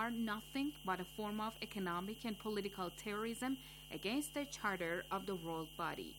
are nothing but a form of economic and political terrorism against the charter of the world body.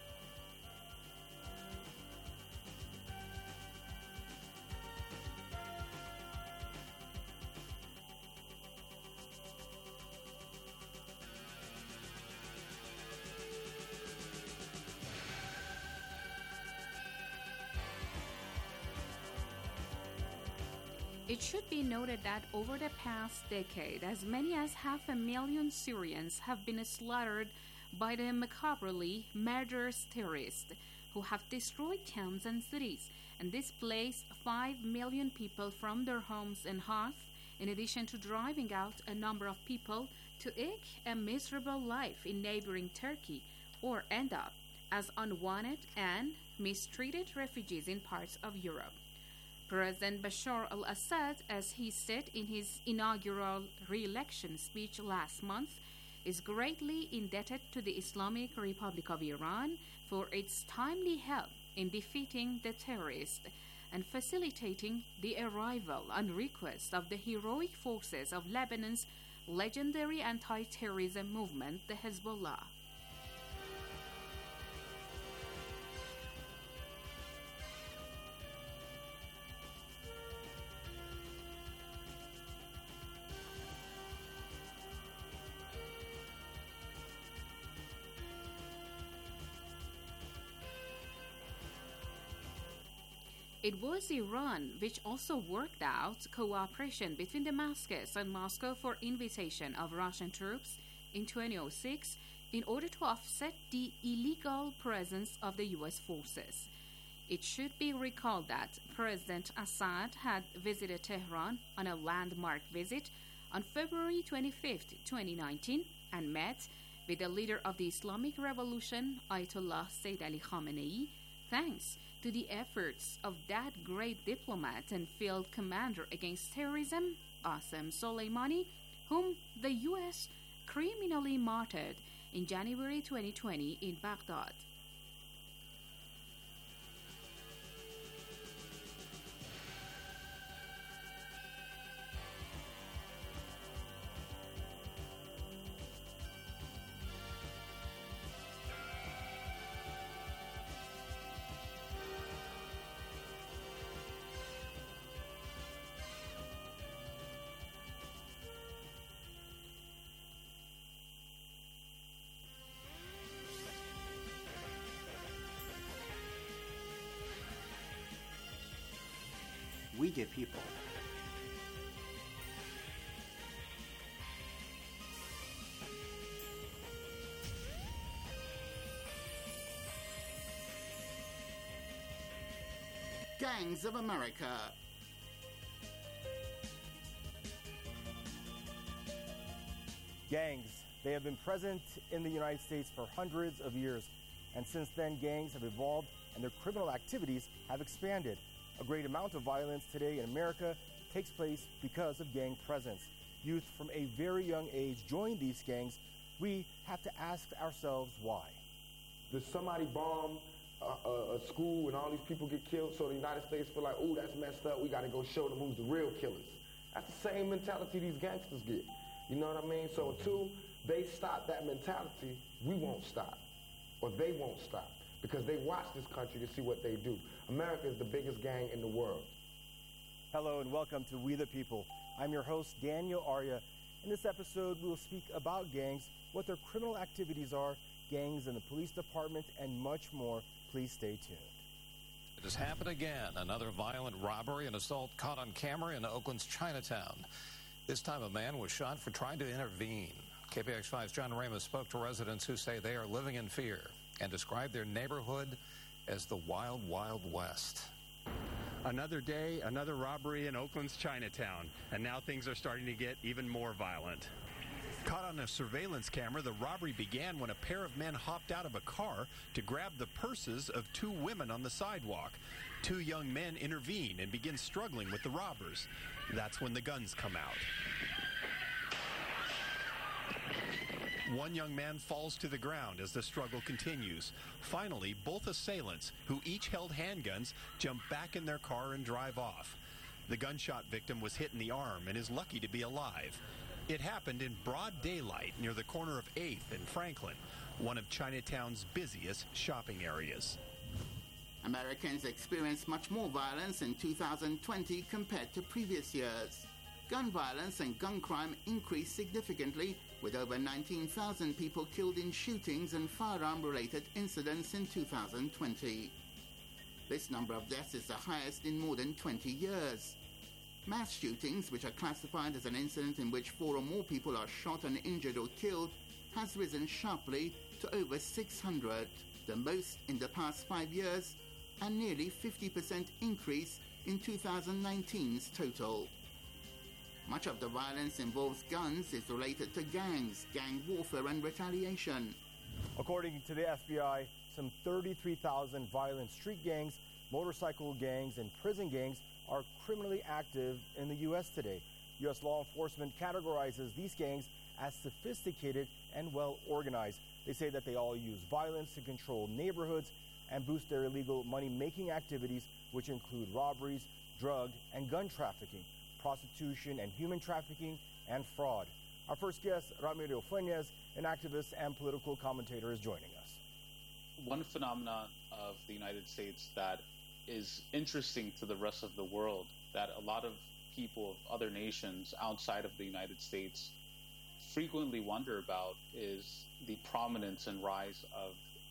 It should be noted that over the past decade, as many as 500,000 Syrians have been slaughtered by the macabrely murderous terrorists who have destroyed towns and cities and displaced 5 million people from their homes and hearths, in addition to driving out a number of people to eke a miserable life in neighboring Turkey or end up as unwanted and mistreated refugees in parts of Europe. President Bashar al-Assad, as he said in his inaugural re-election speech last month, is greatly indebted to the Islamic Republic of Iran for its timely help in defeating the terrorists and facilitating the arrival on request of the heroic forces of Lebanon's legendary anti-terrorism movement, the Hezbollah. It was Iran which also worked out cooperation between Damascus and Moscow for invitation of Russian troops in 2006 in order to offset the illegal presence of the U.S. forces. It should be recalled that President Assad had visited Tehran on a landmark visit on February 25, 2019, and met with the leader of the Islamic Revolution, Ayatollah Sayyid Ali Khamenei, thanks to the efforts of that great diplomat and field commander against terrorism, Qasem Soleimani, whom the U.S. criminally martyred in January 2020 in Baghdad. We the people. Gangs of America. Gangs. They have been present in the United States for hundreds of years. And since then, gangs have evolved and their criminal activities have expanded. A great amount of violence today in America takes place because of gang presence. Youth from a very young age join these gangs. We have to ask ourselves why. Does somebody bomb a school and all these people get killed, so the United States feel like, ooh, that's messed up, we got to go show them who's the real killers? That's the same mentality these gangsters get. You know what I mean? So until they stop that mentality, we won't stop, or they won't stop, because they watch this country to see what they do. America is the biggest gang in the world. Hello and welcome to We the People. I'm your host, Daniel Arya. In this episode, we will speak about gangs, what their criminal activities are, gangs in the police department, and much more. Please stay tuned. It has happened again. Another violent robbery and assault caught on camera in Oakland's Chinatown. This time a man was shot for trying to intervene. KPX5's John Ramos spoke to residents who say they are living in fear and describe their neighborhood as the Wild, Wild West. Another day, another robbery in Oakland's Chinatown, and now things are starting to get even more violent. Caught on a surveillance camera, the robbery began when a pair of men hopped out of a car to grab the purses of two women on the sidewalk. Two young men intervene and begin struggling with the robbers. That's when the guns come out. One young man falls to the ground as the struggle continues. Finally, both assailants, who each held handguns, jump back in their car and drive off. The gunshot victim was hit in the arm and is lucky to be alive. It happened in broad daylight near the corner of 8th and Franklin, one of Chinatown's busiest shopping areas. Americans experienced much more violence in 2020 compared to previous years. Gun violence and gun crime increased significantly, with over 19,000 people killed in shootings and firearm-related incidents in 2020. This number of deaths is the highest in more than 20 years. Mass shootings, which are classified as an incident in which 4 or more people are shot and injured or killed, has risen sharply to over 600, the most in the past 5 years, and nearly 50% increase in 2019's total. Much of the violence involves guns is related to gangs, gang warfare and retaliation. According to the FBI, some 33,000 violent street gangs, motorcycle gangs, and prison gangs are criminally active in the U.S. today. U.S. law enforcement categorizes these gangs as sophisticated and well organized. They say that they all use violence to control neighborhoods and boost their illegal money-making activities, which include robberies, drug and gun trafficking, prostitution and human trafficking, and fraud. Our first guest, Ramiro Fuentes, an activist and political commentator, is joining us. One phenomenon of the United States that is interesting to the rest of the world, that a lot of people of other nations outside of the United States frequently wonder about, is the prominence and rise of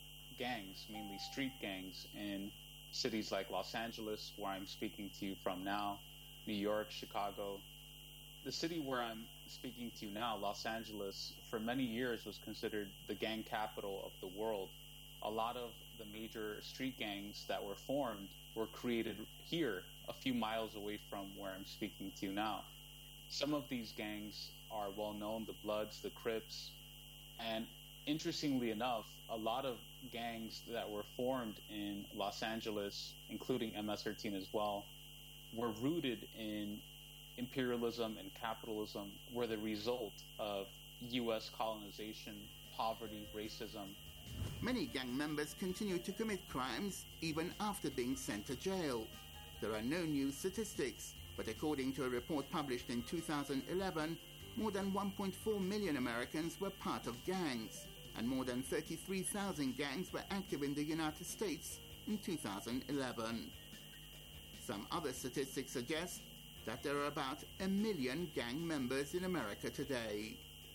gangs, mainly street gangs, in cities like Los Angeles, where I'm speaking to you from now, New York, Chicago. The city where I'm speaking to you now, Los Angeles, for many years was considered the gang capital of the world. A lot of the major street gangs that were formed were created here, a few miles away from where I'm speaking to you now. Some of these gangs are well known, the Bloods, the Crips, and interestingly enough, a lot of gangs that were formed in Los Angeles, including MS-13 as well, were rooted in imperialism and capitalism, were the result of U.S. colonization, poverty, racism. Many gang members continue to commit crimes even after being sent to jail. There are no new statistics, but according to a report published in 2011, more than 1.4 million Americans were part of gangs, and more than 33,000 gangs were active in the United States in 2011. Some other statistics suggest that there are about 1 million gang members in America today.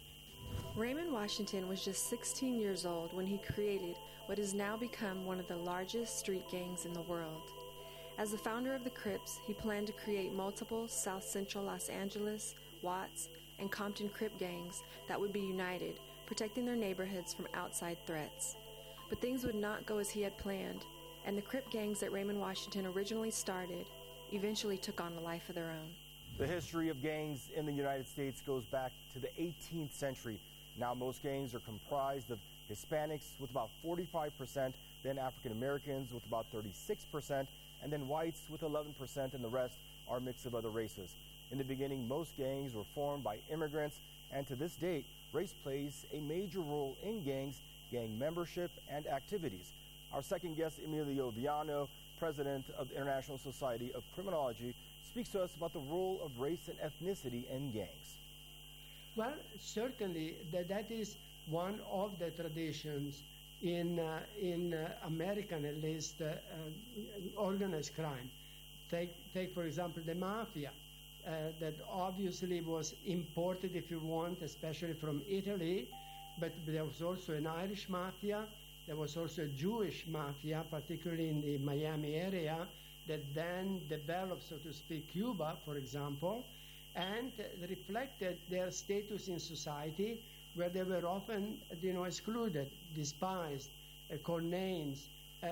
Raymond Washington was just 16 years old when he created what has now become one of the largest street gangs in the world. As the founder of the Crips, he planned to create multiple South Central Los Angeles, Watts, and Compton Crip gangs that would be united, protecting their neighborhoods from outside threats. But things would not go as he had planned, and the Crip gangs that Raymond Washington originally started eventually took on a life of their own. The history of gangs in the United States goes back to the 18th century. Now most gangs are comprised of Hispanics with about 45%, then African Americans with about 36%, and then whites with 11%, and the rest are a mix of other races. In the beginning, most gangs were formed by immigrants, and to this date, race plays a major role in gangs, gang membership, and activities. Our second guest, Emilio Viano, president of the International Society of Criminology, speaks to us about the role of race and ethnicity in gangs. Well, certainly that is one of the traditions in American, at least, organized crime. Take for example, the mafia. That obviously was imported, if you want, especially from Italy, but there was also an Irish mafia, there was also a Jewish mafia, particularly in the Miami area, that then developed, so to speak, Cuba, for example, and reflected their status in society, where they were often, excluded, despised, called names,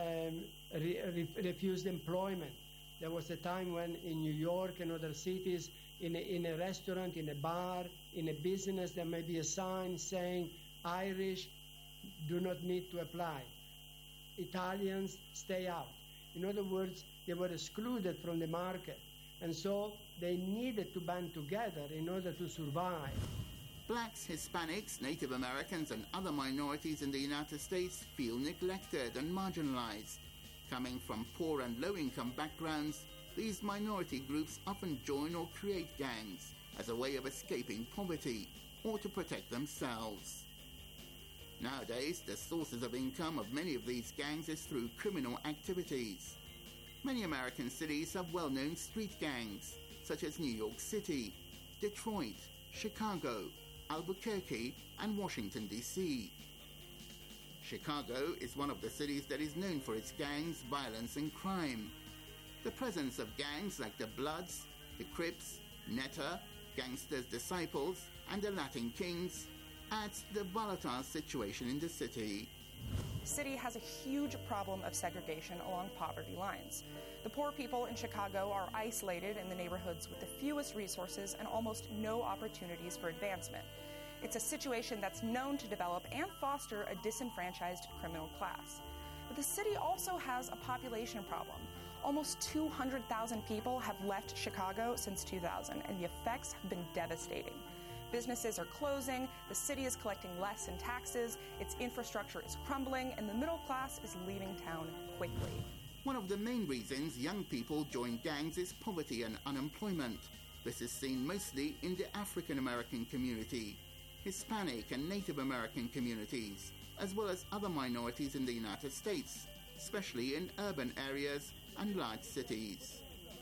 refused employment. There was a time when in New York and other cities, in a restaurant, in a bar, in a business, there may be a sign saying, Irish do not need to apply. Italians stay out. In other words, they were excluded from the market. And so they needed to band together in order to survive. Blacks, Hispanics, Native Americans, and other minorities in the United States feel neglected and marginalized. Coming from poor and low-income backgrounds, these minority groups often join or create gangs as a way of escaping poverty or to protect themselves. Nowadays, the sources of income of many of these gangs is through criminal activities. Many American cities have well-known street gangs, such as New York City, Detroit, Chicago, Albuquerque, and Washington, D.C. Chicago is one of the cities that is known for its gangs, violence, and crime. The presence of gangs like the Bloods, the Crips, Netta, Gangsters Disciples, and the Latin Kings adds to the volatile situation in the city. The city has a huge problem of segregation along poverty lines. The poor people in Chicago are isolated in the neighborhoods with the fewest resources and almost no opportunities for advancement. It's a situation that's known to develop and foster a disenfranchised criminal class. But the city also has a population problem. Almost 200,000 people have left Chicago since 2000, and the effects have been devastating. Businesses are closing, the city is collecting less in taxes, its infrastructure is crumbling, and the middle class is leaving town quickly. One of the main reasons young people join gangs is poverty and unemployment. This is seen mostly in the African American community, Hispanic and Native American communities, as well as other minorities in the United States, especially in urban areas and large cities.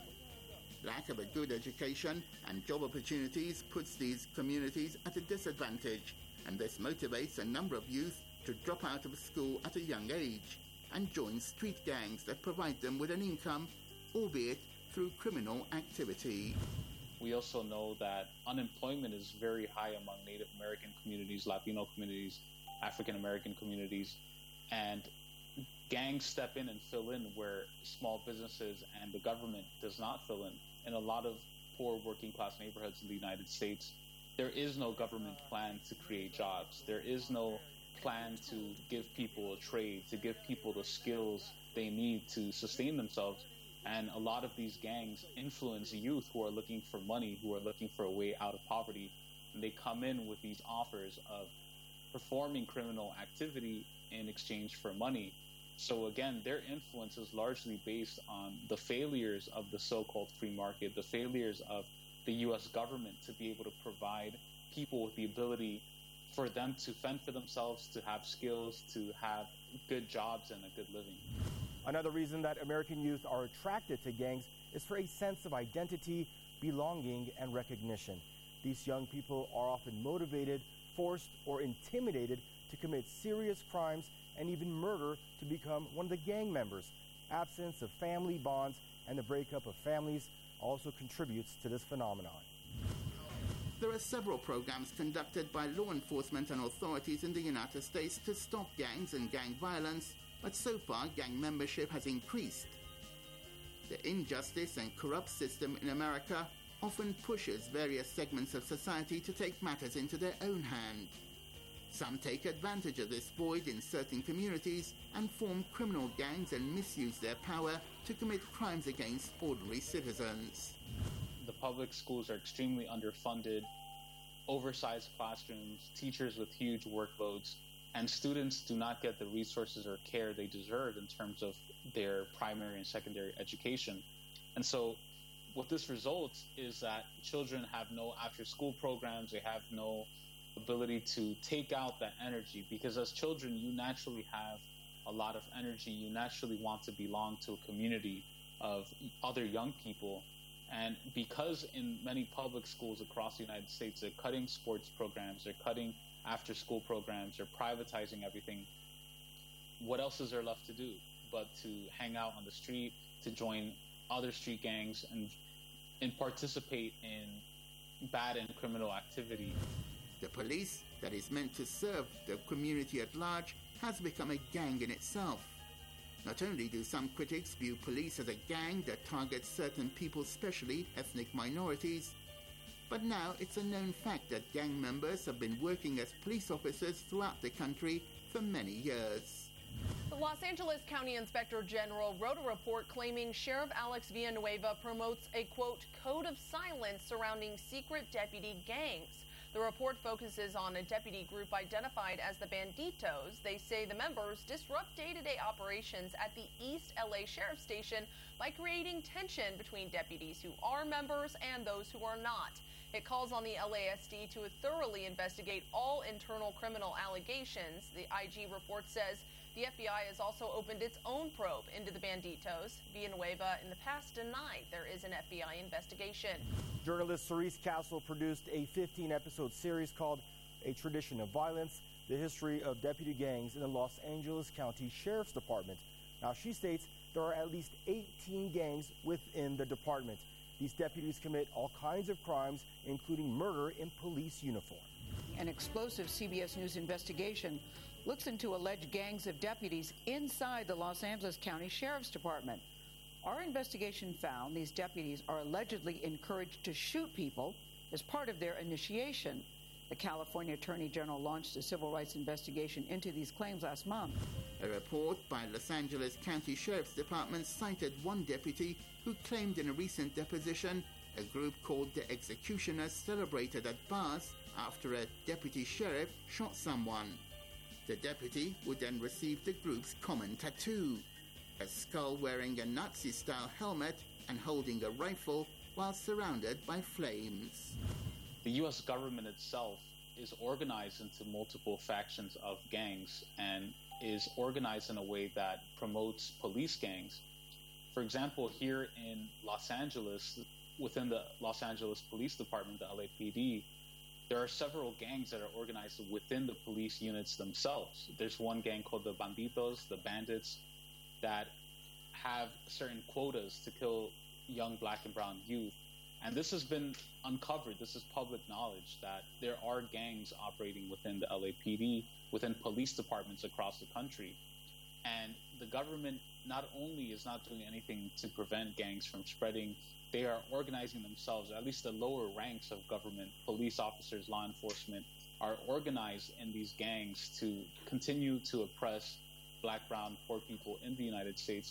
Lack of a good education and job opportunities puts these communities at a disadvantage, and this motivates a number of youth to drop out of school at a young age and join street gangs that provide them with an income, albeit through criminal activity. We also know that unemployment is very high among Native American communities, Latino communities, African American communities, and gangs step in and fill in where small businesses and the government does not fill in. In a lot of poor working class neighborhoods in the United States, there is no government plan to create jobs. There is no plan to give people a trade, to give people the skills they need to sustain themselves. And a lot of these gangs influence youth who are looking for money, who are looking for a way out of poverty. And they come in with these offers of performing criminal activity in exchange for money. So again, their influence is largely based on the failures of the so-called free market, the failures of the U.S. government to be able to provide people with the ability for them to fend for themselves, to have skills, to have good jobs and a good living. Another reason that American youth are attracted to gangs is for a sense of identity, belonging, and recognition. These young people are often motivated, forced, or intimidated to commit serious crimes and even murder to become one of the gang members. Absence of family bonds and the breakup of families also contributes to this phenomenon. There are several programs conducted by law enforcement and authorities in the United States to stop gangs and gang violence, but so far gang membership has increased. The injustice and corrupt system in America often pushes various segments of society to take matters into their own hand. Some take advantage of this void in certain communities and form criminal gangs and misuse their power to commit crimes against ordinary citizens. The public schools are extremely underfunded, oversized classrooms, teachers with huge workloads, and students do not get the resources or care they deserve in terms of their primary and secondary education. And so what this results is that children have no after-school programs, they have no ability to take out that energy, because as children you naturally have a lot of energy, you naturally want to belong to a community of other young people. And because in many public schools across the United States they're cutting sports programs, they're cutting after-school programs, they're privatizing everything, what else is there left to do but to hang out on the street, to join other street gangs and participate in bad and criminal activity? The police, that is meant to serve the community at large, has become a gang in itself. Not only do some critics view police as a gang that targets certain people, especially ethnic minorities, but now it's a known fact that gang members have been working as police officers throughout the country for many years. The Los Angeles County Inspector General wrote a report claiming Sheriff Alex Villanueva promotes a, quote, code of silence surrounding secret deputy gangs. The report focuses on a deputy group identified as the Banditos. They say the members disrupt day-to-day operations at the East LA Sheriff's Station by creating tension between deputies who are members and those who are not. It calls on the LASD to thoroughly investigate all internal criminal allegations. The IG report says the FBI has also opened its own probe into the Banditos. Villanueva in the past denied there is an FBI investigation. Journalist Cerise Castle produced a 15-episode series called A Tradition of Violence, the history of deputy gangs in the Los Angeles County Sheriff's Department. Now, she states there are at least 18 gangs within the department. These deputies commit all kinds of crimes, including murder in police uniform. An explosive CBS News investigation looks into alleged gangs of deputies inside the Los Angeles County Sheriff's Department. Our investigation found these deputies are allegedly encouraged to shoot people as part of their initiation. The California Attorney General launched a civil rights investigation into these claims last month. A report by Los Angeles County Sheriff's Department cited one deputy who claimed in a recent deposition a group called the Executioners celebrated at bars after a deputy sheriff shot someone. The deputy would then receive the group's common tattoo, a skull wearing a Nazi-style helmet and holding a rifle while surrounded by flames. The U.S. government itself is organized into multiple factions of gangs and is organized in a way that promotes police gangs. For example, here in Los Angeles, within the Los Angeles Police Department, the LAPD, there are several gangs that are organized within the police units themselves. There's one gang called the Banditos, the Bandits, that have certain quotas to kill young black and brown youth. And this has been uncovered. This is public knowledge that there are gangs operating within the LAPD, within police departments across the country. And the government not only is not doing anything to prevent gangs from spreading, they are organizing themselves. At least the lower ranks of government, police officers, law enforcement, are organized in these gangs to continue to oppress black, brown, poor people in the United States.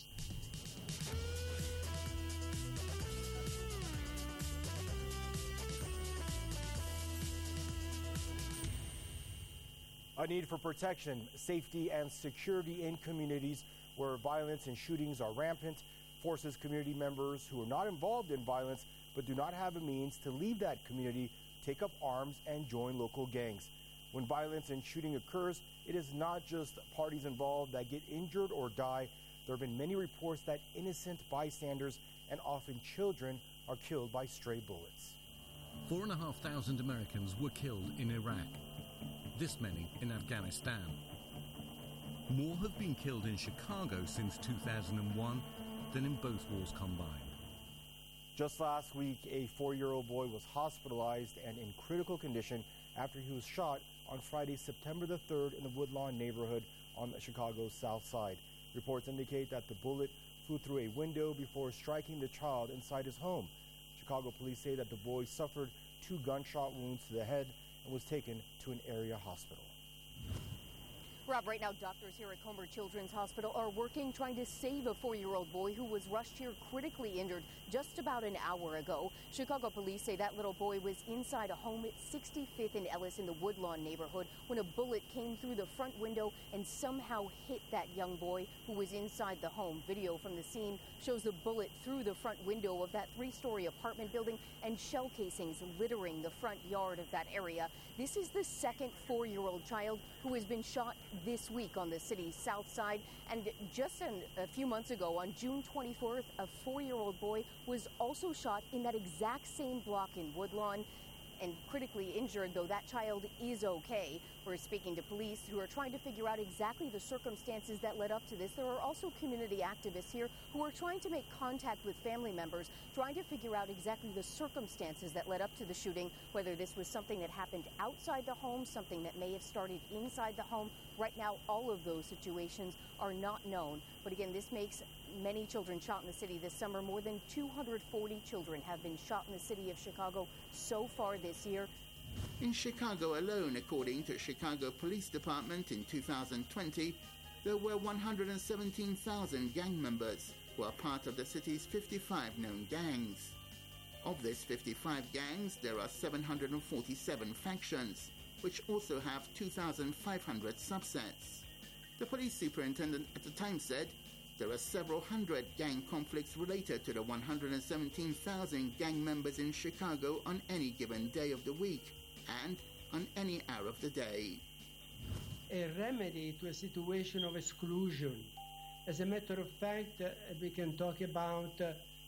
A need for protection, safety, and security in communities where violence and shootings are rampant forces community members who are not involved in violence but do not have a means to leave that community, take up arms, and join local gangs. When violence and shooting occurs, it is not just parties involved that get injured or die. There have been many reports that innocent bystanders and often children are killed by stray bullets. 4,500 Americans were killed in Iraq. This many in Afghanistan. More have been killed in Chicago since 2001 than in both wars combined. Just last week, a 4-year-old boy was hospitalized and in critical condition after he was shot on Friday, September the 3rd in the Woodlawn neighborhood on the Chicago's south side. Reports indicate that the bullet flew through a window before striking the child inside his home. Chicago police say that the boy suffered 2 gunshot wounds to the head and was taken to an area hospital. Rob, right now doctors here at Comer Children's Hospital are working trying to save a 4-year-old boy who was rushed here critically injured just about an hour ago. Chicago police say that little boy was inside a home at 65th and Ellis in the Woodlawn neighborhood when a bullet came through the front window and somehow hit that young boy who was inside the home. Video from the scene shows the bullet through the front window of that 3-story apartment building and shell casings littering the front yard of that area. This is the second 4-year-old child who has been shot this week on the city's south side. And just a few months ago, on June 24th, a 4-year-old boy was also shot in that exact same block in Woodlawn and critically injured, though that child is okay. We're speaking to police who are trying to figure out exactly the circumstances that led up to this. There are also community activists here who are trying to make contact with family members, trying to figure out exactly the circumstances that led up to the shooting, whether this was something that happened outside the home, something that may have started inside the home. Right now, all of those situations are not known. But again, this makes many children shot in the city this summer. More than 240 children have been shot in the city of Chicago so far this year. In Chicago alone, according to Chicago Police Department in 2020, there were 117,000 gang members who are part of the city's 55 known gangs. Of these 55 gangs, there are 747 factions, which also have 2,500 subsets. The police superintendent at the time said there are several hundred gang conflicts related to the 117,000 gang members in Chicago on any given day of the week and on any hour of the day. A remedy to a situation of exclusion. As a matter of fact, we can talk about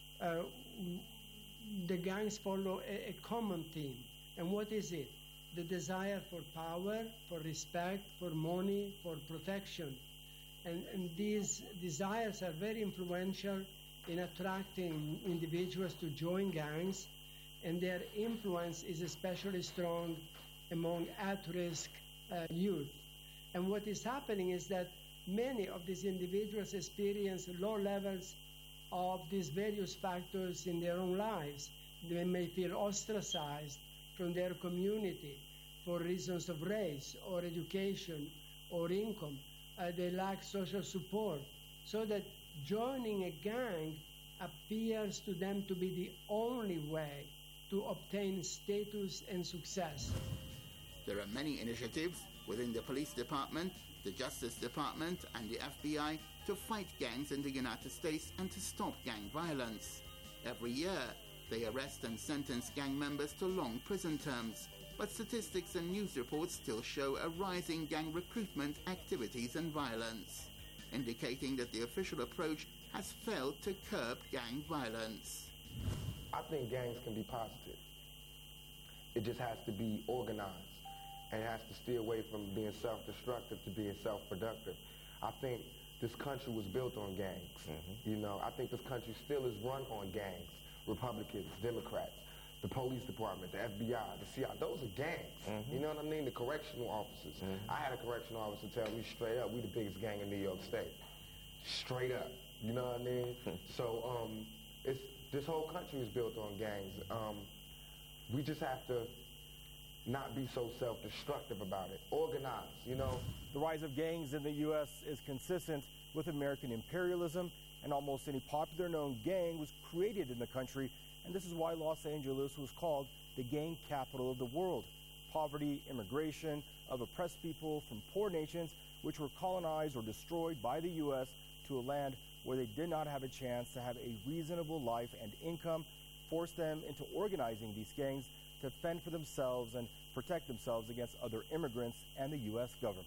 the gangs follow a common theme. And what is it? The desire for power, for respect, for money, for protection. And these desires are very influential in attracting individuals to join gangs, and their influence is especially strong among at-risk youth. And what is happening is that many of these individuals experience low levels of these various factors in their own lives. They may feel ostracized from their community for reasons of race or education or income. They lack social support, so that joining a gang appears to them to be the only way to obtain status and success. There are many initiatives within the police department, the Justice Department, and the FBI to fight gangs in the United States and to stop gang violence. Every year, they arrest and sentence gang members to long prison terms, but statistics and news reports still show a rise in gang recruitment activities and violence, indicating that the official approach has failed to curb gang violence. I think gangs can be positive. It just has to be organized, and it has to steer away from being self-destructive to being self-productive. I think this country was built on gangs. You know, I think this country still is run on gangs. Republicans, Democrats, the police department, the FBI, the CIA, those are gangs. You know what I mean? The correctional officers. I had a correctional officer tell me straight up, we the biggest gang in New York State. Straight up. You know what I mean? So this whole country is built on gangs. We just have to not be so self-destructive about it. Organize, you know. The rise of gangs in the U.S. is consistent with American imperialism, and almost any popular known gang was created in the country, and this is why Los Angeles was called the gang capital of the world. Poverty, immigration of oppressed people from poor nations which were colonized or destroyed by the U.S. to a land where they did not have a chance to have a reasonable life and income forced them into organizing these gangs to fend for themselves and protect themselves against other immigrants and the U.S. government.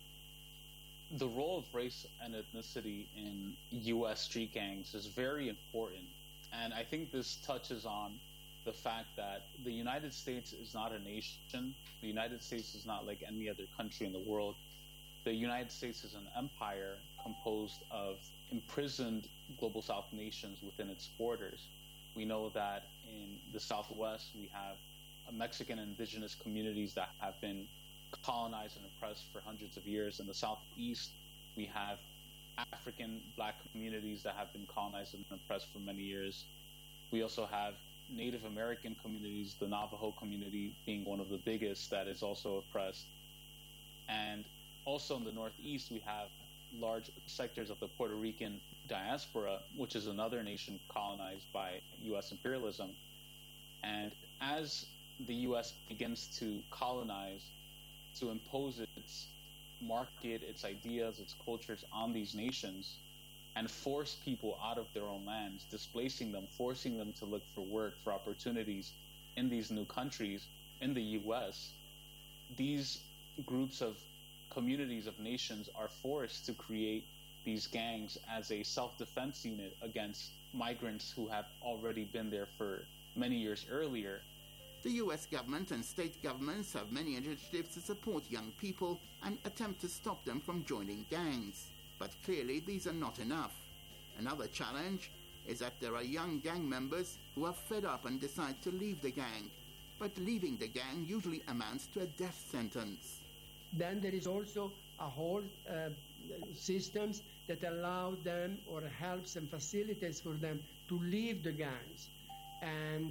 The role of race and ethnicity in U.S. street gangs is very important. And I think this touches on the fact that the United States is not a nation. The United States is not like any other country in the world. The United States is an empire composed of imprisoned Global South nations within its borders. We know that in the Southwest, we have Mexican indigenous communities that have been colonized and oppressed for hundreds of years. In the Southeast, we have African Black communities that have been colonized and oppressed for many years. We also have Native American communities, the Navajo community being one of the biggest that is also oppressed. And also in the Northeast, we have large sectors of the Puerto Rican diaspora, which is another nation colonized by U.S. imperialism. And as the U.S. begins to colonize, to impose its market, its ideas, its cultures on these nations, and force people out of their own lands, displacing them, forcing them to look for work, for opportunities in these new countries, in the U.S., these groups of communities of nations are forced to create these gangs as a self-defense unit against migrants who have already been there for many years earlier. The U.S. government and state governments have many initiatives to support young people and attempt to stop them from joining gangs. But clearly these are not enough. Another challenge is that there are young gang members who are fed up and decide to leave the gang. But leaving the gang usually amounts to a death sentence. Then there is also a whole systems that allow them or helps and facilitates for them to leave the gangs. And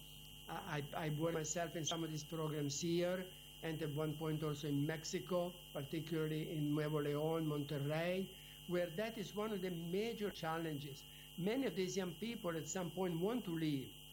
I work myself in some of these programs here, and at one point also in Mexico, particularly in Nuevo León, Monterrey, where that is one of the major challenges. Many of these young people at some point want to leave,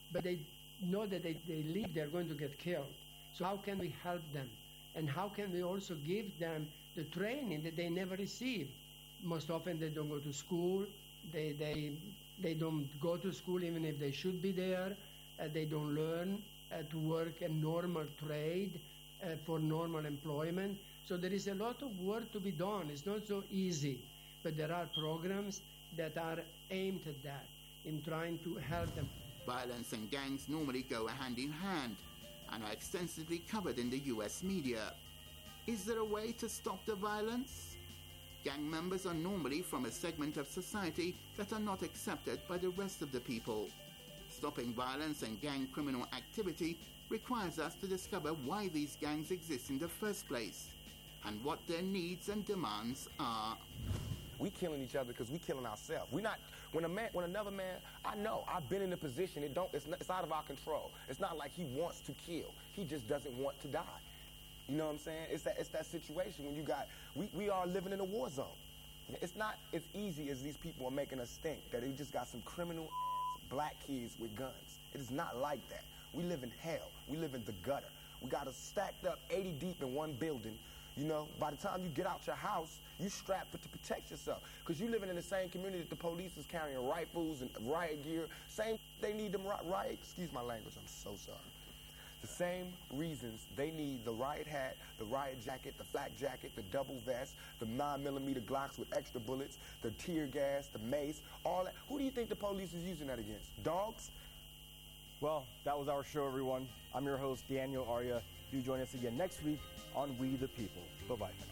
but they know that they leave, they're going to get killed. So how can we help them? And how can we also give them the training that they never received? Most often they don't go to school. They don't go to school even if they should be there. They don't learn to work a normal trade for normal employment. So there is a lot of work to be done. It's not so easy, but there are programs that are aimed at that, in trying to help them. Violence and gangs normally go hand in hand and are extensively covered in the US media. Is there a way to stop the violence? Gang members are normally from a segment of society that are not accepted by the rest of the people. Stopping violence and gang criminal activity requires us to discover why these gangs exist in the first place and what their needs and demands are. We killing each other because we killing ourselves. We not when another man. I know I've been in a position. It's out of our control. It's not like he wants to kill. He just doesn't want to die. You know what I'm saying? It's that situation when you got. We are living in a war zone. It's not as easy as these people are making us think that they just got some criminal black kids with guns. It is not like that. We live in hell. We live in the gutter. We got us stacked up 80 deep in one building. You know, by the time you get out your house, you strapped to protect yourself. Because you living in the same community that the police is carrying rifles and riot gear. Same, they need them riot, excuse my language, I'm so sorry. The same reasons they need the riot hat, the riot jacket, the flak jacket, the double vest, the 9mm Glocks with extra bullets, the tear gas, the mace, all that. Who do you think the police is using that against? Dogs? Well, that was our show, everyone. I'm your host, Daniel Arya. Do join us again next week on We the People. Bye-bye for now.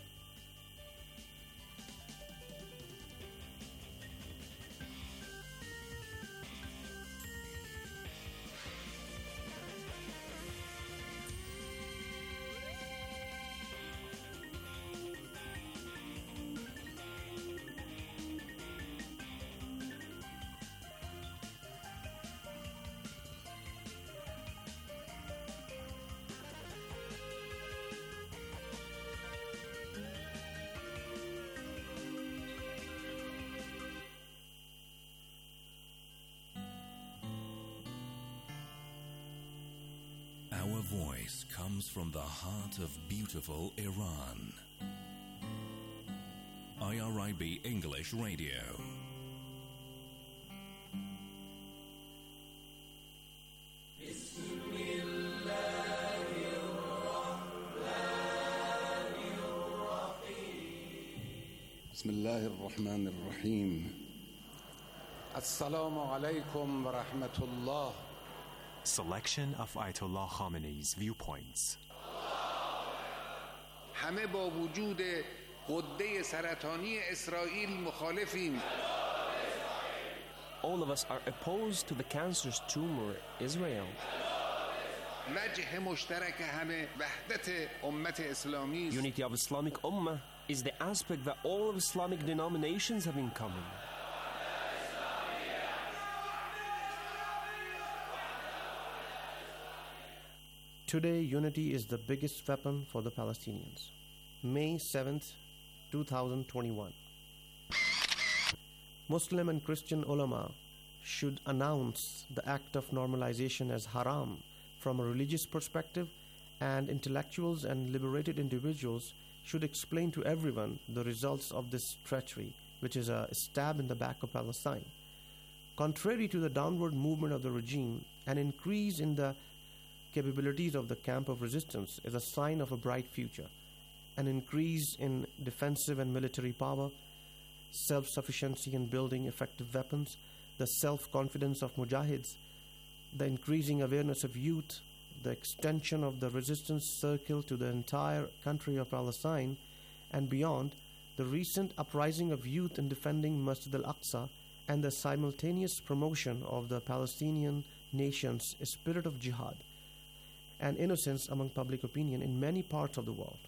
Our voice comes from the heart of beautiful Iran. IRIB English Radio. بسم الله الرحمن الرحيم السلام عليكم ورحمة الله. Selection of Ayatollah Khamenei's viewpoints. همه با وجود غده سرطانی اسرائیل مخالفیم. All of us are opposed to the cancerous tumor Israel. وجه مشترک همه وحدت امت اسلامی. Unity of Islamic Ummah is the aspect that all of Islamic denominations have in common. Today, unity is the biggest weapon for the Palestinians. May 7th, 2021. Muslim and Christian ulama should announce the act of normalization as haram from a religious perspective, and intellectuals and liberated individuals should explain to everyone the results of this treachery, which is a stab in the back of Palestine. Contrary to the downward movement of the regime, an increase in the capabilities of the camp of resistance is a sign of a bright future. An increase in defensive and military power, self-sufficiency in building effective weapons, the self-confidence of mujahids, the increasing awareness of youth, the extension of the resistance circle to the entire country of Palestine and beyond, the recent uprising of youth in defending Masjid al-Aqsa, and the simultaneous promotion of the Palestinian nation's spirit of jihad and innocence among public opinion in many parts of the world.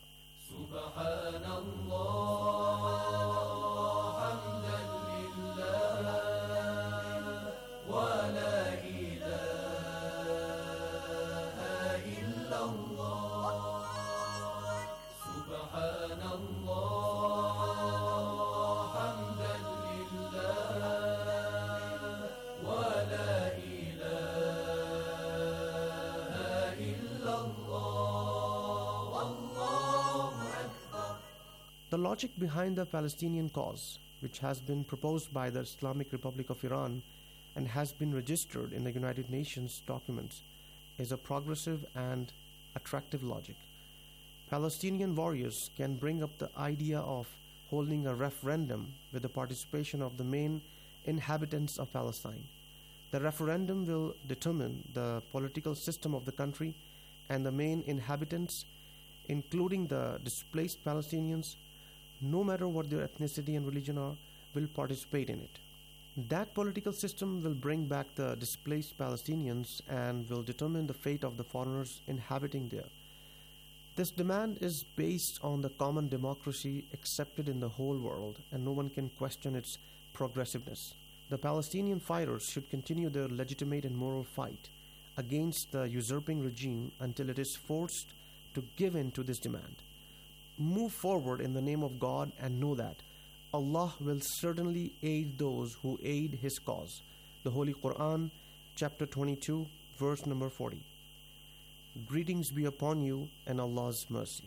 The logic behind the Palestinian cause, which has been proposed by the Islamic Republic of Iran and has been registered in the United Nations documents, is a progressive and attractive logic. Palestinian warriors can bring up the idea of holding a referendum with the participation of the main inhabitants of Palestine. The referendum will determine the political system of the country, and the main inhabitants, including the displaced Palestinians, no matter what their ethnicity and religion are, will participate in it. That political system will bring back the displaced Palestinians and will determine the fate of the foreigners inhabiting there. This demand is based on the common democracy accepted in the whole world, and no one can question its progressiveness. The Palestinian fighters should continue their legitimate and moral fight against the usurping regime until it is forced to give in to this demand. Move forward in the name of God and know that Allah will certainly aid those who aid His cause. The Holy Quran, chapter 22, verse number 40. Greetings be upon you and Allah's mercy.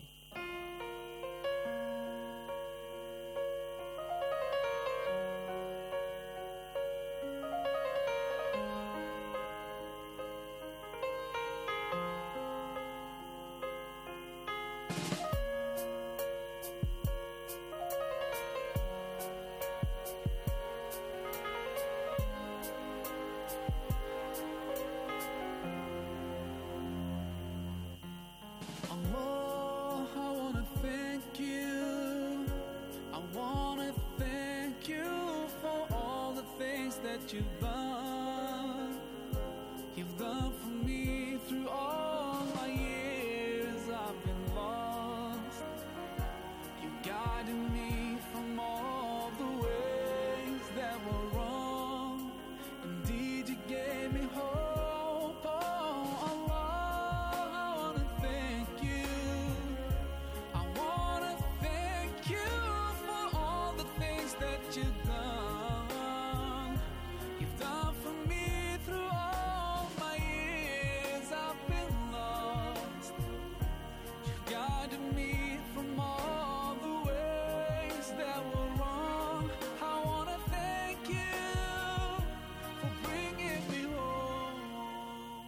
You've done for me through all my years. I've been lost. You guided me from all the ways that were wrong. Indeed, you gave me hope. Oh, Allah, I want to thank you. I want to thank you for all the things that you've done. You've done for me through all my years. I've been lost. You've guided me from all the ways that were wrong. I want to thank you for bringing me home.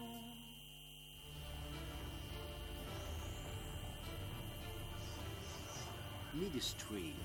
Midstream.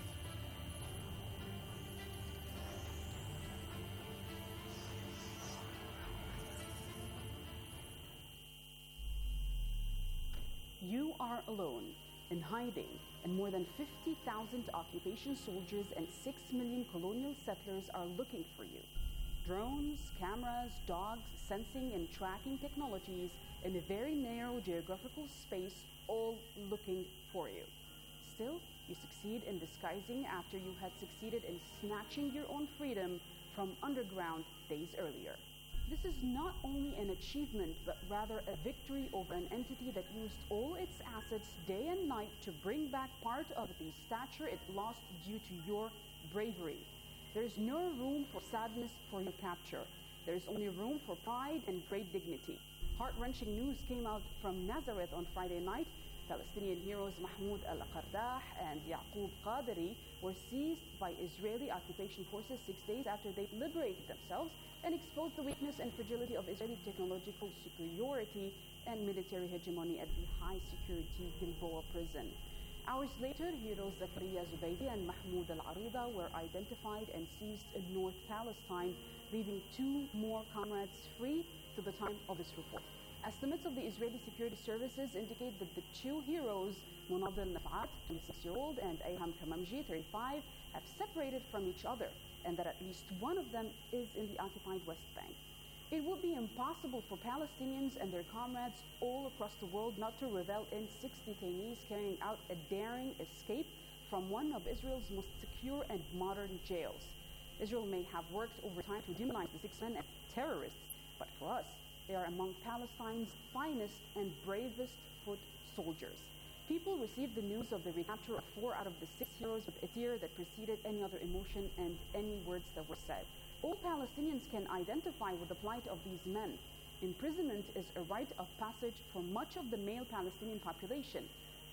You are alone, in hiding, and more than 50,000 occupation soldiers and 6 million colonial settlers are looking for you. Drones, cameras, dogs, sensing and tracking technologies in a very narrow geographical space, all looking for you. Still, you succeed in disguising after you had succeeded in snatching your own freedom from underground days earlier. This is not only an achievement, but rather a victory over an entity that used all its assets day and night to bring back part of the stature it lost due to your bravery. There is no room for sadness for your capture. There is only room for pride and great dignity. Heart-wrenching news came out from Nazareth on Friday night. Palestinian heroes Mahmoud al-Qardah and Yaqub Qaderi were seized by Israeli occupation forces 6 days after they liberated themselves and exposed the weakness and fragility of Israeli technological superiority and military hegemony at the high-security Gilboa prison. Hours later, heroes Zakaria Zubaydi and Mahmoud al-Arida were identified and seized in North Palestine, leaving 2 more comrades free to the time of this report. Estimates of the Israeli security services indicate that the 2 heroes, Munadil Nafat, 26-year-old, and Ayham Kamamji, 35, have separated from each other, and that at least one of them is in the occupied West Bank. It would be impossible for Palestinians and their comrades all across the world not to revel in 6 detainees carrying out a daring escape from one of Israel's most secure and modern jails. Israel may have worked over time to demonize the 6 men as terrorists, but for us, they are among Palestine's finest and bravest foot soldiers. People received the news of the recapture of 4 out of the 6 heroes with a tear that preceded any other emotion and any words that were said. All Palestinians can identify with the plight of these men. Imprisonment is a rite of passage for much of the male Palestinian population.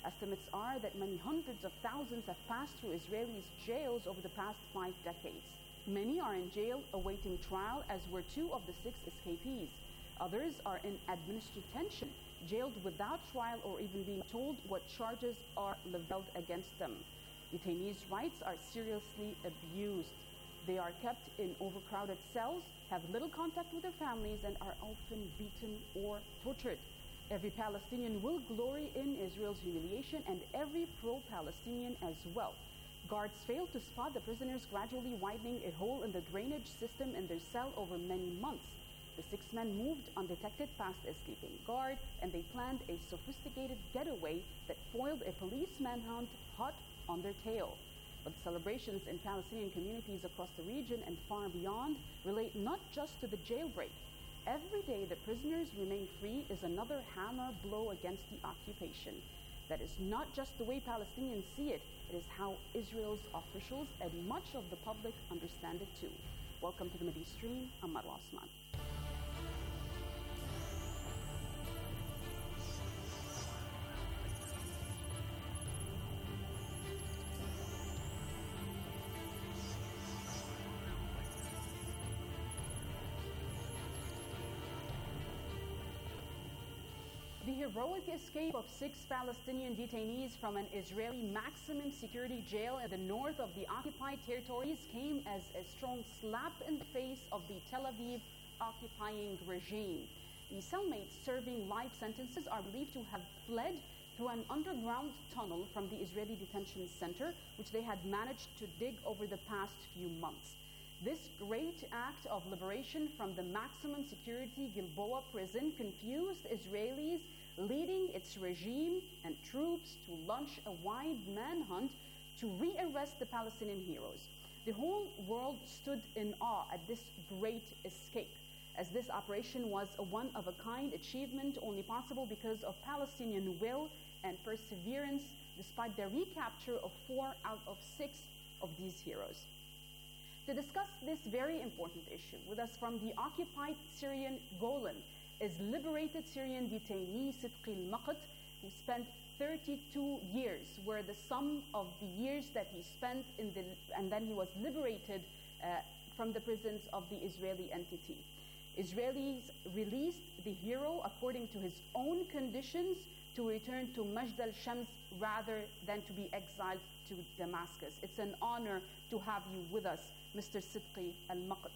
Estimates are that many hundreds of thousands have passed through Israelis' jails over the past 5 decades. Many are in jail awaiting trial, as were 2 of the 6 escapees. Others are in administrative detention, jailed without trial or even being told what charges are leveled against them. Detainees' rights are seriously abused. They are kept in overcrowded cells, have little contact with their families, and are often beaten or tortured. Every Palestinian will glory in Israel's humiliation, and every pro-Palestinian as well. Guards failed to spot the prisoners gradually widening a hole in the drainage system in their cell over many months. The 6 men moved undetected past a sleeping guard, and they planned a sophisticated getaway that foiled a police manhunt hot on their tail. But celebrations in Palestinian communities across the region and far beyond relate not just to the jailbreak. Every day the prisoners remain free is another hammer blow against the occupation. That is not just the way Palestinians see it, it is how Israel's officials and much of the public understand it too. Welcome to the Mideast Stream. I'm Marwa Osman. The heroic escape of 6 Palestinian detainees from an Israeli maximum security jail in the north of the occupied territories came as a strong slap in the face of the Tel Aviv occupying regime. The cellmates serving life sentences are believed to have fled through an underground tunnel from the Israeli detention center, which they had managed to dig over the past few months. This great act of liberation from the maximum security Gilboa prison confused Israelis, leading its regime and troops to launch a wide manhunt to rearrest the Palestinian heroes. The whole world stood in awe at this great escape, as this operation was a one-of-a-kind achievement only possible because of Palestinian will and perseverance, despite the recapture of 4 out of 6 of these heroes. To discuss this very important issue, with us from the occupied Syrian Golan is liberated Syrian detainee Sidqi al-Maqt, who spent 32 years, were the sum of the years that he spent and then he was liberated from the prisons of the Israeli entity. Israelis released the hero according to his own conditions to return to Majd al-Shams rather than to be exiled to Damascus. It's an honor to have you with us, Mr. Sidqi al-Maqt.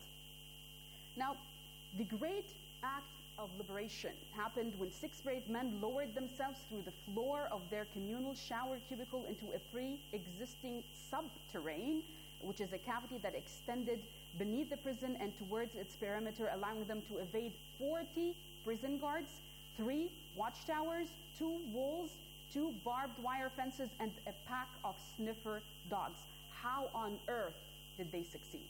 Now, the great act of liberation happened when 6 brave men lowered themselves through the floor of their communal shower cubicle into a pre-existing subterrane, which is a cavity that extended beneath the prison and towards its perimeter, allowing them to evade 40 prison guards, 3 watchtowers, 2 walls, 2 barbed wire fences, and a pack of sniffer dogs. How on earth did they succeed?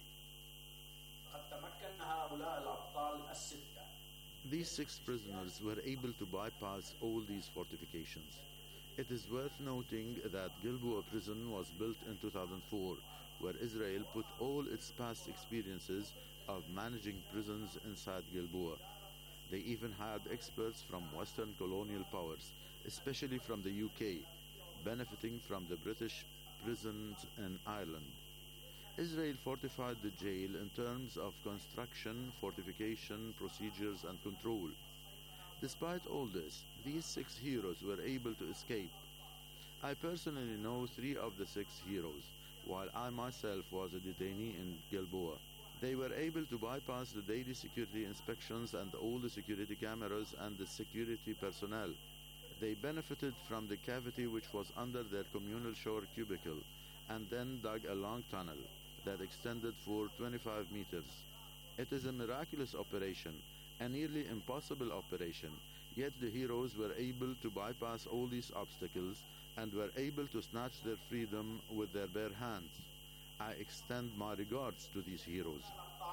These 6 prisoners were able to bypass all these fortifications. It is worth noting that Gilboa prison was built in 2004, where Israel put all its past experiences of managing prisons inside Gilboa. They even had experts from Western colonial powers, especially from the UK, benefiting from the British prisons in Ireland. Israel fortified the jail in terms of construction, fortification, procedures, and control. Despite all this, these 6 heroes were able to escape. I personally know 3 of the 6 heroes, while I myself was a detainee in Gilboa. They were able to bypass the daily security inspections and all the security cameras and the security personnel. They benefited from the cavity which was under their communal shower cubicle, and then dug a long tunnel that extended for 25 meters. It is a miraculous operation, a nearly impossible operation, yet the heroes were able to bypass all these obstacles and were able to snatch their freedom with their bare hands. I extend my regards to these heroes.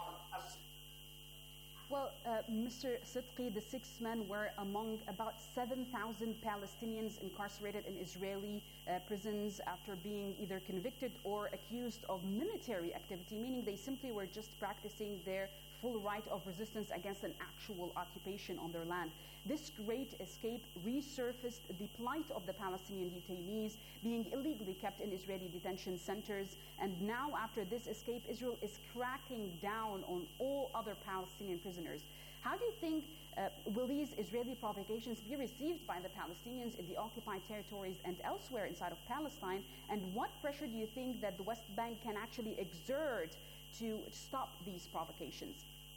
Well, Mr. Sidqi, the 6 men were among about 7,000 Palestinians incarcerated in Israeli prisons after being either convicted or accused of military activity, meaning they simply were just practicing their full right of resistance against an actual occupation on their land. This great escape resurfaced the plight of the Palestinian detainees being illegally kept in Israeli detention centers. And now, after this escape, Israel is cracking down on all other Palestinian prisoners. How do you think will these Israeli provocations be received by the Palestinians in the occupied territories and elsewhere inside of Palestine? And what pressure do you think that the West Bank can actually exert to stop these provocations?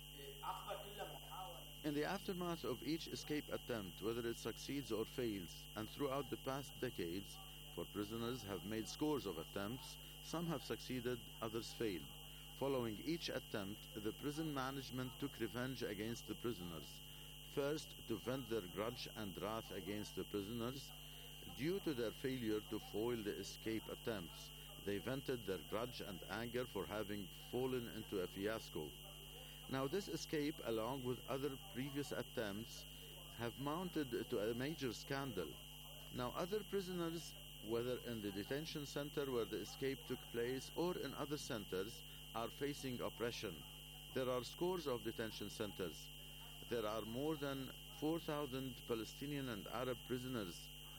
In the aftermath of each escape attempt, whether it succeeds or fails, and throughout the past decades, for prisoners have made scores of attempts, some have succeeded, others failed. Following each attempt, the prison management took revenge against the prisoners. First, to vent their grudge and wrath against the prisoners. Due to their failure to foil the escape attempts, they vented their grudge and anger for having fallen into a fiasco. Now, this escape, along with other previous attempts, have mounted to a major scandal. Now, other prisoners, whether in the detention center where the escape took place or in other centers, are facing oppression. There are scores of detention centers. There are more than 4,000 Palestinian and Arab prisoners,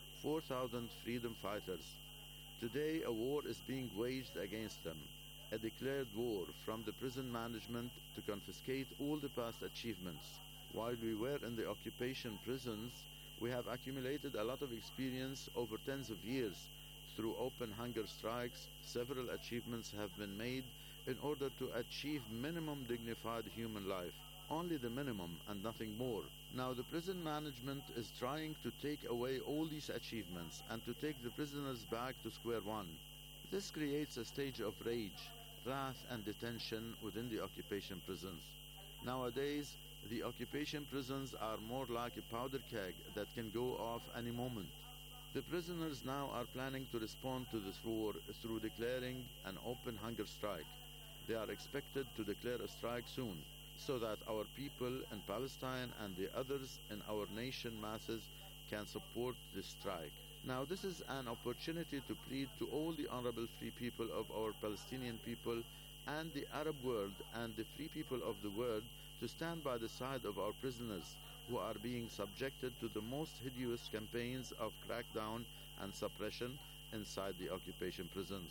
4,000 freedom fighters. Today, a war is being waged against them, a declared war from the prison management to confiscate all the past achievements. While we were in the occupation prisons, we have accumulated a lot of experience over tens of years. Through open hunger strikes, several achievements have been made in order to achieve minimum dignified human life. Only the minimum and nothing more. Now the prison management is trying to take away all these achievements and to take the prisoners back to square one. This creates a stage of rage, wrath and detention within the occupation prisons. Nowadays, the occupation prisons are more like a powder keg that can go off any moment. The prisoners now are planning to respond to this war through declaring an open hunger strike. They are expected to declare a strike soon, so that our people in Palestine and the others in our nation masses can support this strike. Now, this is an opportunity to plead to all the honorable free people of our Palestinian people and the Arab world and the free people of the world to stand by the side of our prisoners who are being subjected to the most hideous campaigns of crackdown and suppression inside the occupation prisons.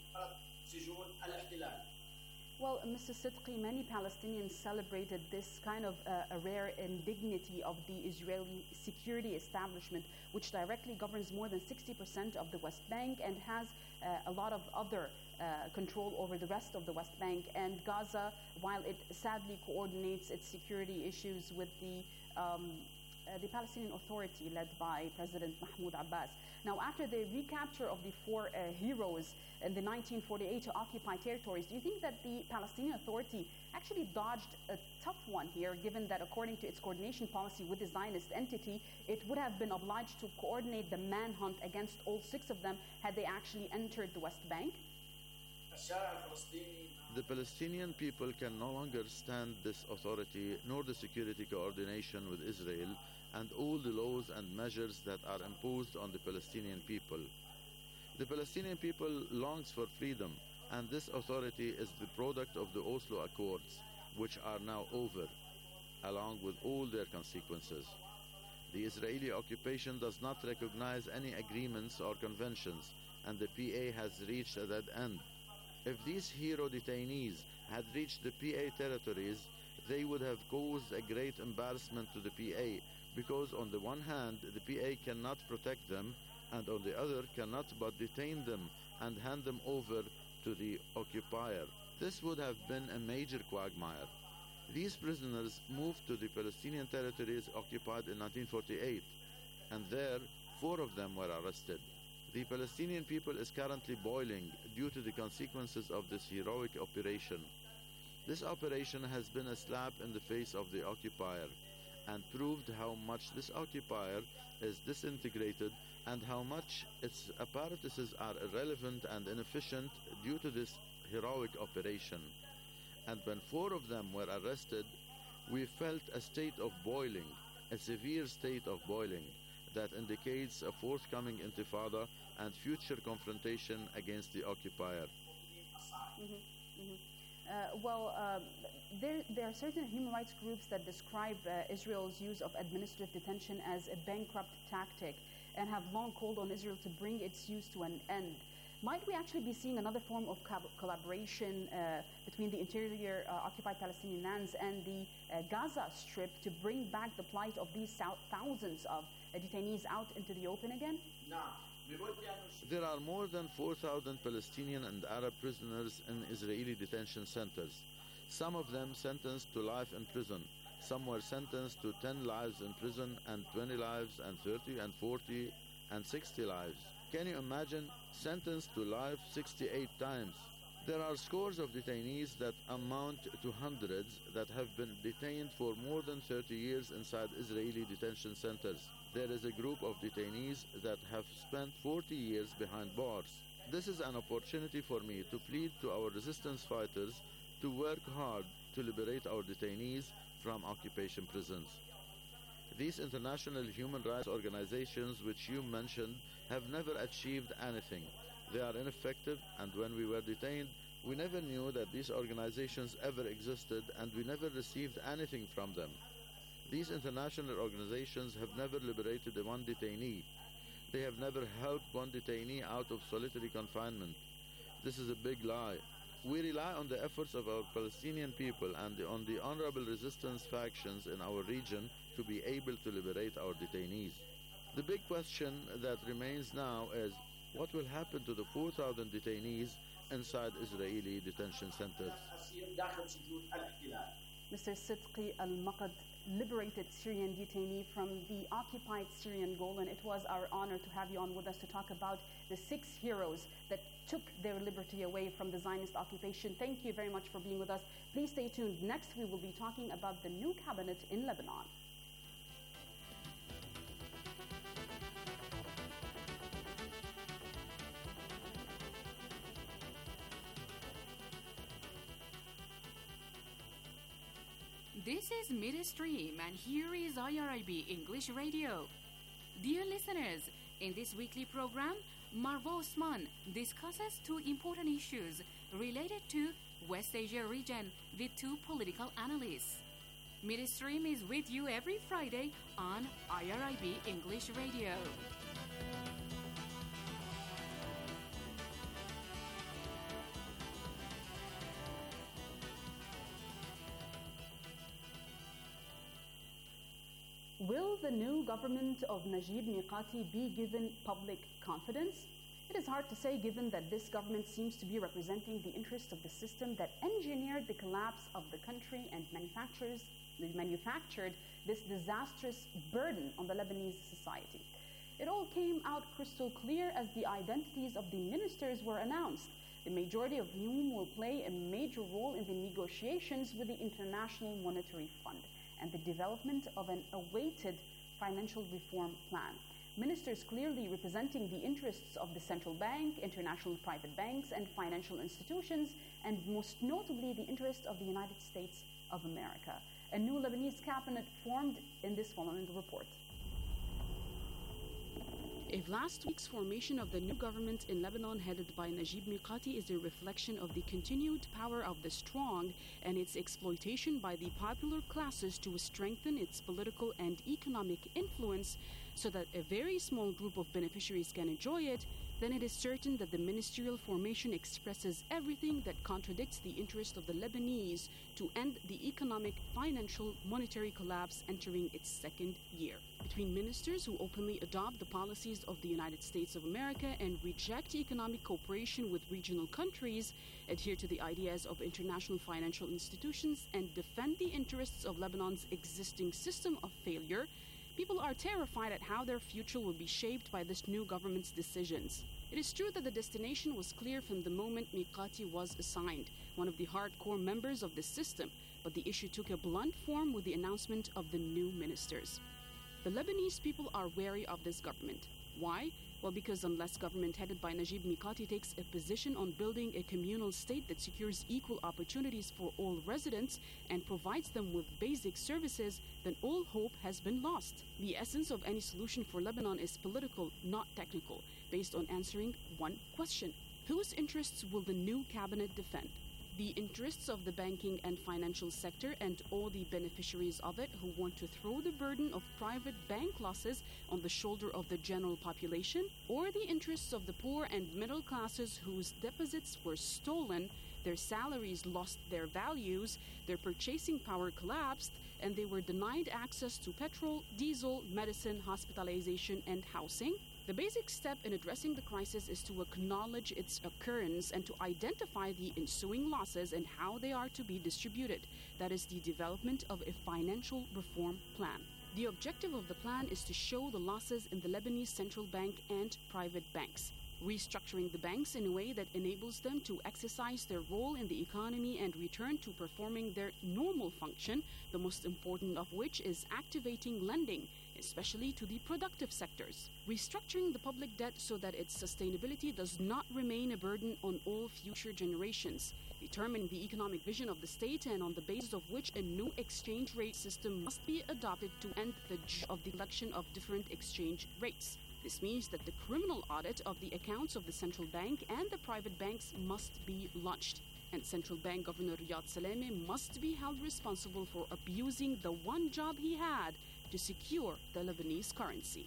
Well, Mr. Sidqi, many Palestinians celebrated this kind of a rare indignity of the Israeli security establishment, which directly governs more than 60% of the West Bank and has a lot of other control over the rest of the West Bank. And Gaza, while it sadly coordinates its security issues with the Palestinian Authority led by President Mahmoud Abbas. Now, after the recapture of the four heroes in the 1948 occupied territories, do you think that the Palestinian Authority actually dodged a tough one here, given that according to its coordination policy with the Zionist entity, it would have been obliged to coordinate the manhunt against all six of them had they actually entered the West Bank? The Palestinian people can no longer stand this authority nor the security coordination with Israel and all the laws and measures that are imposed on the Palestinian people. The Palestinian people longs for freedom, and this authority is the product of the Oslo Accords, which are now over, along with all their consequences. The Israeli occupation does not recognize any agreements or conventions, and the PA has reached a dead end. If these hero detainees had reached the PA territories, they would have caused a great embarrassment to the PA, because on the one hand, the PA cannot protect them, and on the other cannot but detain them and hand them over to the occupier. This would have been a major quagmire. These prisoners moved to the Palestinian territories occupied in 1948, and there 4 of them were arrested. The Palestinian people is currently boiling due to the consequences of this heroic operation. This operation has been a slap in the face of the occupier and proved how much this occupier is disintegrated and how much its apparatuses are irrelevant and inefficient due to this heroic operation. And when 4 of them were arrested, we felt a state of boiling, a severe state of boiling, that indicates a forthcoming intifada and future confrontation against the occupier. There are certain human rights groups that describe Israel's use of administrative detention as a bankrupt tactic and have long called on Israel to bring its use to an end. Might we actually be seeing another form of collaboration between the interior occupied Palestinian lands and the Gaza Strip to bring back the plight of these thousands of detainees out into the open again? There are more than 4,000 Palestinian and Arab prisoners in Israeli detention centers. Some of them sentenced to life in prison. Some were sentenced to 10 lives in prison and 20 lives and 30 and 40 and 60 lives. Can you imagine? Sentenced to life 68 times. There are scores of detainees that amount to hundreds that have been detained for more than 30 years inside Israeli detention centers. There is a group of detainees that have spent 40 years behind bars. This is an opportunity for me to plead to our resistance fighters to work hard to liberate our detainees from occupation prisons. These international human rights organizations which you mentioned have never achieved anything. They are ineffective, and when we were detained, we never knew that these organizations ever existed, and we never received anything from them. These international organizations have never liberated one detainee. They have never helped one detainee out of solitary confinement. This is a big lie. We rely on the efforts of our Palestinian people and on the honorable resistance factions in our region to be able to liberate our detainees. The big question that remains now is, what will happen to the 4,000 detainees inside Israeli detention centers? Mr. Sidqi Al-Maqad, liberated Syrian detainee from the occupied Syrian Golan. It was our honor to have you on with us to talk about the 6 heroes that took their liberty away from the Zionist occupation. Thank you very much for being with us. Please stay tuned. Next, we will be talking about the new cabinet in Lebanon. This is Midstream, and here is IRIB English Radio. Dear listeners, in this weekly program, Marwa Osman discusses 2 important issues related to West Asia region with 2 political analysts. Midstream is with you every Friday on IRIB English Radio. Will the new government of Najib Mikati be given public confidence? It is hard to say, given that this government seems to be representing the interests of the system that engineered the collapse of the country and manufactured this disastrous burden on the Lebanese society. It all came out crystal clear as the identities of the ministers were announced, the majority of whom will play a major role in the negotiations with the International Monetary Fund and the development of an awaited financial reform plan. Ministers clearly representing the interests of the central bank, international private banks, and financial institutions, and most notably the interest of the United States of America. A new Lebanese cabinet formed in this following report. If last week's formation of the new government in Lebanon headed by Najib Mikati is a reflection of the continued power of the strong and its exploitation by the popular classes to strengthen its political and economic influence so that a very small group of beneficiaries can enjoy it, then it is certain that the ministerial formation expresses everything that contradicts the interest of the Lebanese to end the economic, financial, monetary collapse entering its 2nd year. Between ministers who openly adopt the policies of the United States of America and reject economic cooperation with regional countries, adhere to the ideas of international financial institutions, and defend the interests of Lebanon's existing system of failure, people are terrified at how their future will be shaped by this new government's decisions. It is true that the destination was clear from the moment Mikati was assigned, one of the hardcore members of the system, but the issue took a blunt form with the announcement of the new ministers. The Lebanese people are wary of this government. Why? Well, because unless government headed by Najib Mikati takes a position on building a communal state that secures equal opportunities for all residents and provides them with basic services, then all hope has been lost. The essence of any solution for Lebanon is political, not technical, based on answering one question: whose interests will the new cabinet defend? The interests of the banking and financial sector and all the beneficiaries of it who want to throw the burden of private bank losses on the shoulder of the general population, or the interests of the poor and middle classes whose deposits were stolen, their salaries lost their values, their purchasing power collapsed, and they were denied access to petrol, diesel, medicine, hospitalization, and housing. The basic step in addressing the crisis is to acknowledge its occurrence and to identify the ensuing losses and how they are to be distributed. That is the development of a financial reform plan. The objective of the plan is to show the losses in the Lebanese central bank and private banks, restructuring the banks in a way that enables them to exercise their role in the economy and return to performing their normal function, the most important of which is activating lending, especially to the productive sectors. Restructuring the public debt so that its sustainability does not remain a burden on all future generations. Determine the economic vision of the state and on the basis of which a new exchange rate system must be adopted to end the of the election of different exchange rates. This means that the criminal audit of the accounts of the central bank and the private banks must be launched. And Central Bank Governor Riyad Salameh must be held responsible for abusing the one job he had to secure the Lebanese currency.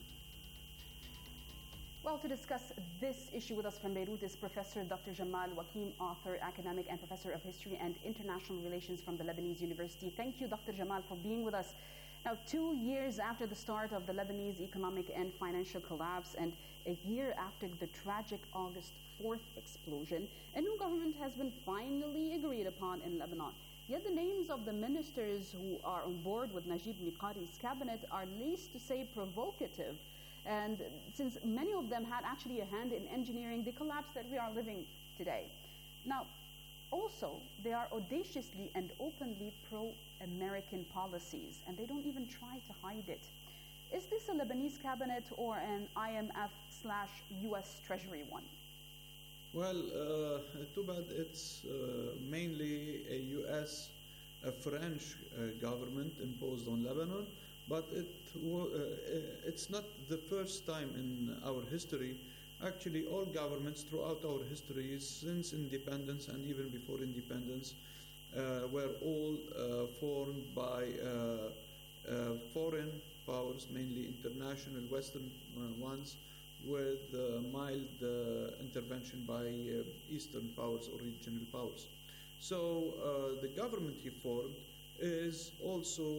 Well, to discuss this issue with us from Beirut is Professor Dr. Jamal Wakim, author, academic, and professor of history and international relations from the Lebanese University. Thank you, Dr. Jamal, for being with us. Now, 2 years after the start of the Lebanese economic and financial collapse and a year after the tragic August 4th explosion, a new government has been finally agreed upon in Lebanon. Yet the names of the ministers who are on board with Najib Mikati's cabinet are least to say provocative. And since many of them had actually a hand in engineering the collapse that we are living today. Now, also, they are audaciously and openly pro-American policies, and they don't even try to hide it. Is this a Lebanese cabinet or an IMF/US Treasury one? Well, too bad it's mainly a US, French government imposed on Lebanon, but it's not the first time in our history. Actually, all governments throughout our history, since independence and even before independence, were all formed by foreign powers, mainly international Western ones, with mild intervention by Eastern powers or regional powers. So the government he formed is also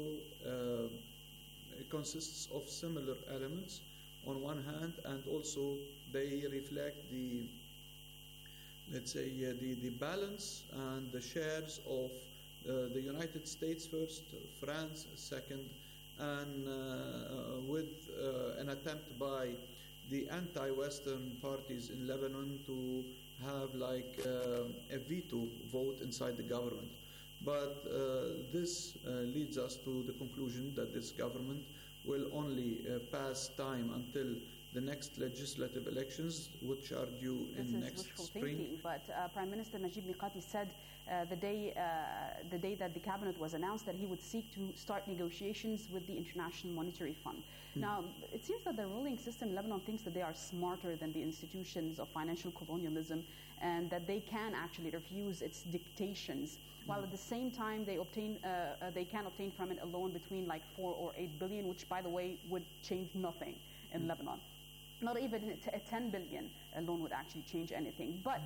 consists of similar elements on one hand, and also they reflect the, let's say, the balance and the shares of the United States first, France second, and with an attempt by the anti-Western parties in Lebanon to have like a veto vote inside the government. But this leads us to the conclusion that this government will only pass time until the next legislative elections, which are due in next spring. Thinking, but Prime Minister Najib Mikati said the day that the cabinet was announced that he would seek to start negotiations with the International Monetary Fund. Now, it seems that the ruling system in Lebanon thinks that they are smarter than the institutions of financial colonialism and that they can actually refuse its dictations, while at the same time they can obtain from it a loan between like 4 or 8 billion, which, by the way, would change nothing in Lebanon. Not even a 10 billion loan would actually change anything. But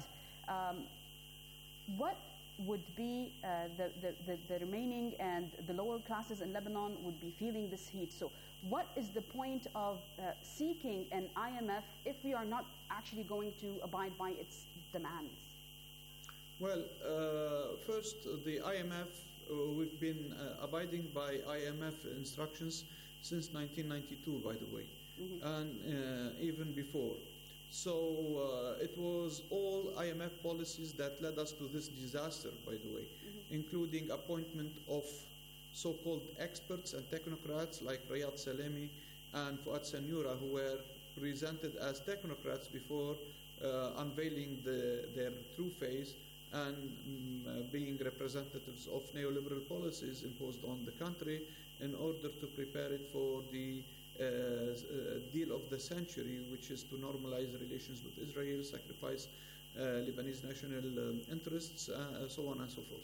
what would be the remaining and the lower classes in Lebanon would be feeling this heat. So what is the point of seeking an IMF if we are not actually going to abide by its demands? Well, first, the IMF, we've been abiding by IMF instructions since 1992, by the way, and even before. So it was all IMF policies that led us to this disaster, by the way, including appointment of so-called experts and technocrats like Riyad Salameh and Fouad Sanyura, who were presented as technocrats before unveiling their true face and being representatives of neoliberal policies imposed on the country in order to prepare it for the deal of the century, which is to normalize relations with Israel, sacrifice Lebanese national interests, so on and so forth.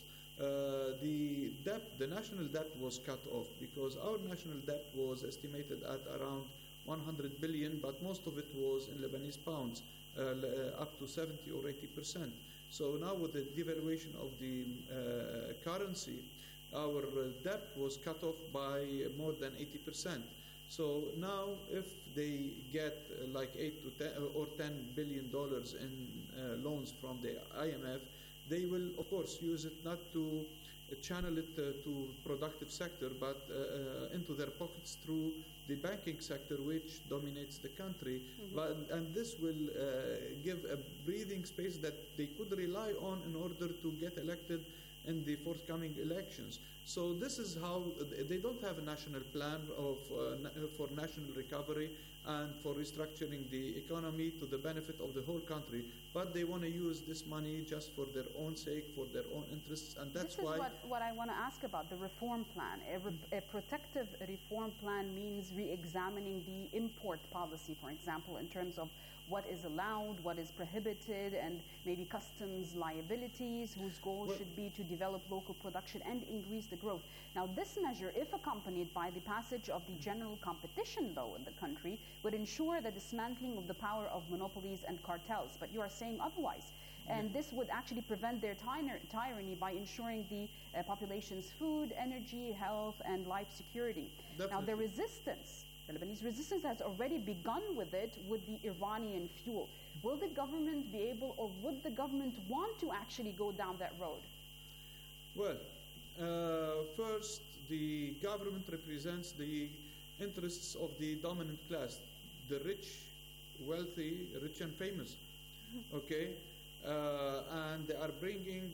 The national debt was cut off because our national debt was estimated at around 100 billion, but most of it was in Lebanese pounds, up to 70 or 80%. So now with the devaluation of the currency, our debt was cut off by more than 80%. So now if they get like 8 to 10 or $10 billion in loans from the IMF, they will of course use it not to channel it to productive sector, but into their pockets through the banking sector, which dominates the country. And this will give a breathing space that they could rely on in order to get elected in the forthcoming elections. So this is how they don't have a national plan for national recovery and for restructuring the economy to the benefit of the whole country, but they want to use this money just for their own sake, for their own interests, and that's why... This is what I want to ask about, the reform plan. A protective reform plan means re-examining the import policy, for example, in terms of what is allowed, what is prohibited, and maybe customs liabilities, whose goal should be to develop local production and increase the growth. Now, this measure, if accompanied by the passage of the general competition law in the country, would ensure the dismantling of the power of monopolies and cartels. But you are saying otherwise. And this would actually prevent their tyranny by ensuring the population's food, energy, health, and life security. Definitely. Now, the Lebanese resistance has already begun with it with the Iranian fuel. Will the government be able, or would the government want to actually go down that road? Well, first, the government represents the interests of the dominant class, the rich, wealthy, rich and famous, okay? And they are bringing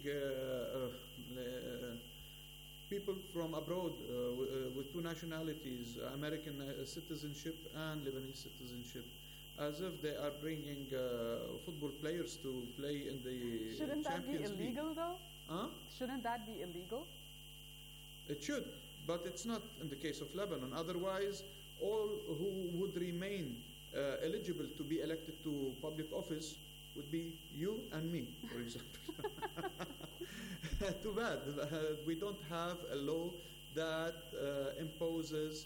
people from abroad with two nationalities, American citizenship and Lebanese citizenship, as if they are bringing football players to play in the Shouldn't Champions that be illegal, League. though? Huh? Shouldn't that be illegal? It should, but it's not in the case of Lebanon. Otherwise, all who would remain eligible to be elected to public office would be you and me, for example. Too bad. We don't have a law that imposes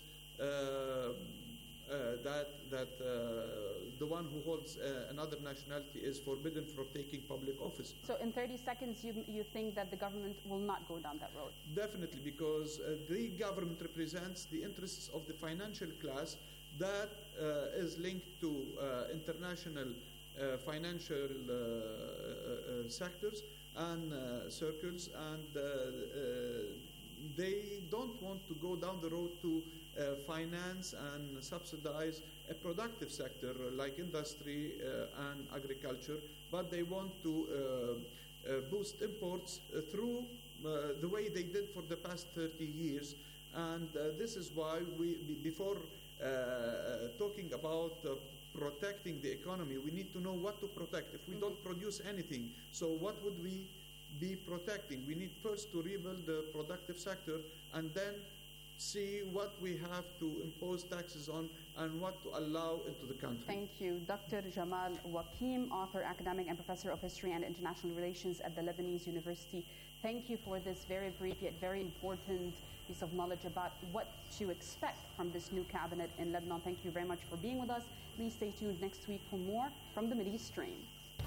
that the one who holds another nationality is forbidden from taking public office. So in 30 seconds, you think that the government will not go down that road? Definitely, because the government represents the interests of the financial class that is linked to international financial sectors and circles, and they don't want to go down the road to finance and subsidize a productive sector like industry and agriculture, but they want to boost imports through the way they did for the past 30 years. And this is why we, before talking about protecting the economy, we need to know what to protect. If we don't produce anything, so what would we be protecting? We need first to rebuild the productive sector and then see what we have to impose taxes on and what to allow into the country. Thank you. Dr. Jamal Wakim, author, academic, and professor of history and international relations at the Lebanese University. Thank you for this very brief yet very important piece of knowledge about what to expect from this new cabinet in Lebanon. Thank you very much for being with us. Please stay tuned next week for more from the Mideast Stream.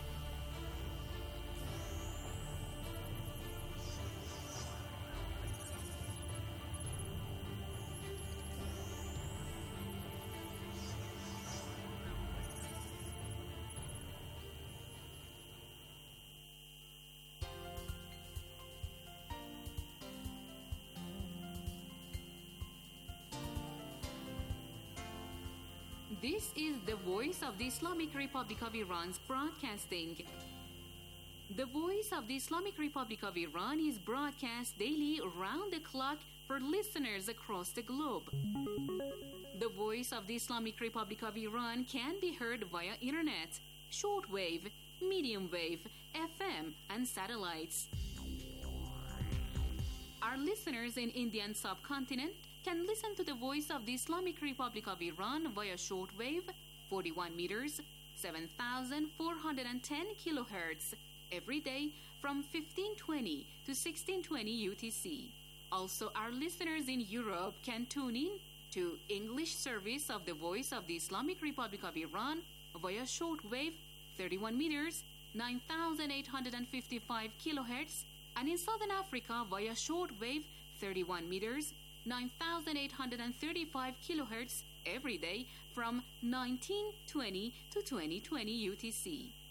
This is the voice of the Islamic Republic of Iran's broadcasting. The voice of the Islamic Republic of Iran is broadcast daily around the clock for listeners across the globe. The voice of the Islamic Republic of Iran can be heard via internet, shortwave, medium wave, FM, and satellites. Our listeners in Indian subcontinent, can listen to the voice of the Islamic Republic of Iran via shortwave 41 meters, 7,410 kilohertz every day from 1520 to 1620 UTC. Also, our listeners in Europe can tune in to English service of the Voice of the Islamic Republic of Iran via shortwave 31 meters, 9,855 kilohertz, and in Southern Africa via shortwave 31 meters, 9,835 kilohertz every day from 1920 to 2020 UTC.